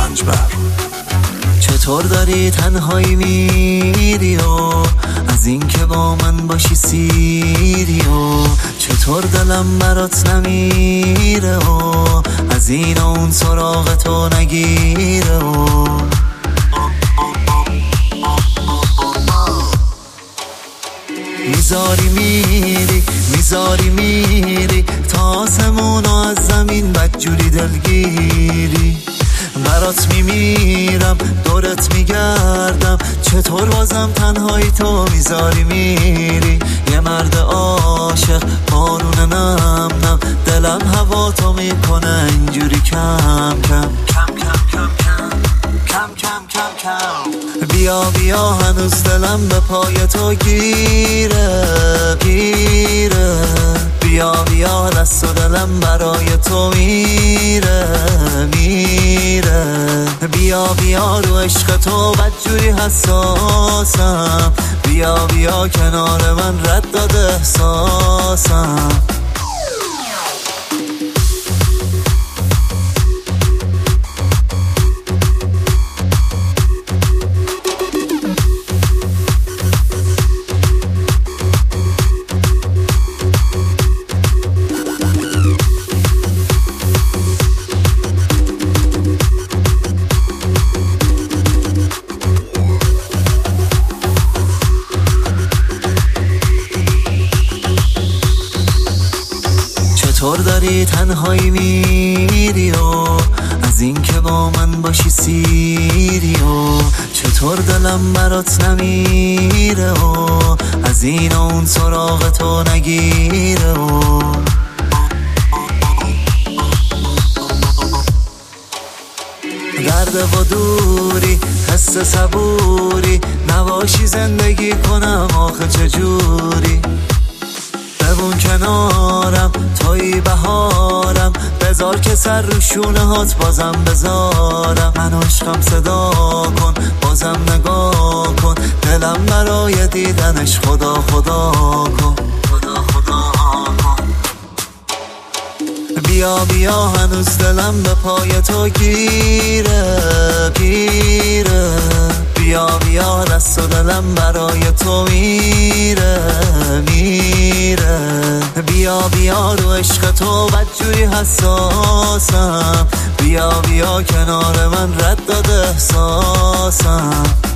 رنجبر. چطور داری تنهایی میری و از این که با من باشی سیری و چطور دلم برات نمیره و از این و اون سراغ تو نگیره و میذاری میری تا آسمون و از زمین بدجوری دلگیری. برات میمیرم دورت میگردم چطور بازم تنهایی تو میذاری میری. یه مرد عاشق بارون نم نم دلم هوا تو میکنه اینجوری کم کم کم کم کم کم کم کم کم. بیا هنوز دلم به پای تو گیره بیا دست و دلم برای تو میره بیا رو عشق تو بدجوری حساسم. بیا کنار من رد داده احساسم. چطور داری تنهایی میری و از این که با من باشی سیری و چطور دلم برات نمیره و از این و اون سراغ تو نگیره و درد و دوری حس صبوری نباشی زندگی کنم آخه چجوری. بمون کنارم توی بهارم بذار که سر رو شونه هات بازم بذارم. من عشقم صدا کن بازم نگاه کن دلم برای دیدنش خدا کن. بیا هنوز دلم به پای تو گیره بیا دست و دلم برای تو میره بیا رو عشق تو بدجوری حساسم. بیا کنار من رد داده احساسم.